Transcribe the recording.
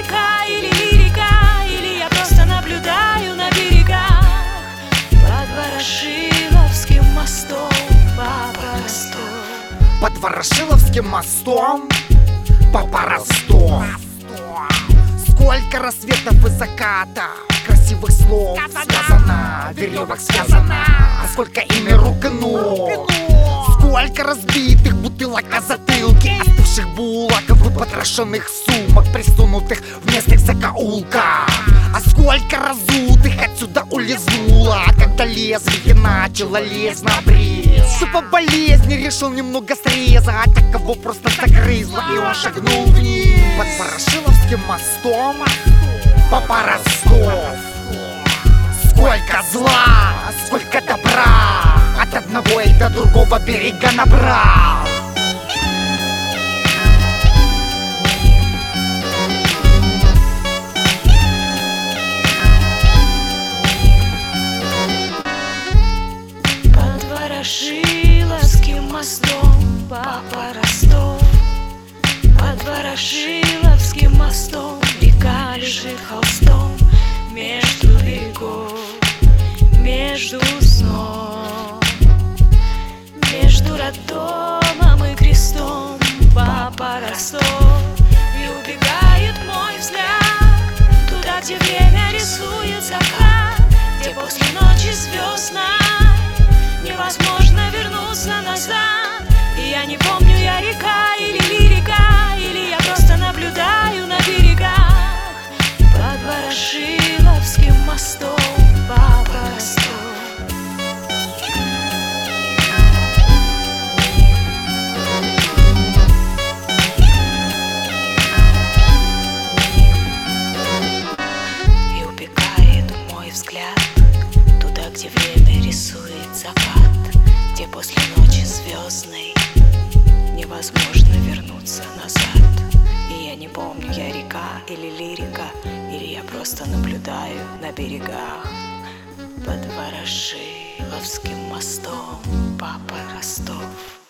река или лирика, или я просто наблюдаю на берегах под Ворошиловским мостом, папа Ростов. Под Ворошиловским мостом, папа Ростов. Сколько рассветов и заката, красивых слов сказано, веревок связано, а сколько ими рук и ног. Сколько разбитых бутылок о затылке, остывших булок, выпотрошенных сумок, присунутых в местных закоулках. А сколько разутых отсюда улизнуло, когда лезвие начало лезть на обрез. Что по болезни решил немного срезать, а кого просто загрызло, и он шагнул вниз. Под Ворошиловским мостом, папа Ростов. Сколько зла, сколько добра, от одного и до другого берега набрал. Под Ворошиловским мостом, папа Ростов. Под Ворошиловским мостом река лежит холстом между берегов, между сном, между роддомом и крестом, папа Ростов. И убегает мой взгляд туда, где время рисует закат, где после ночи звездной невозможно вернуться назад. И я не помню, я река или лирика, или я просто наблюдаю на берегах под Ворошиловским мостом, папа Ростов. И убегает мой взгляд туда, где время рисует закат, где после ночи звездной невозможно вернуться назад. И я не помню, я река или лирика, или я просто наблюдаю на берегах под Ворошиловским мостом, папа Ростов.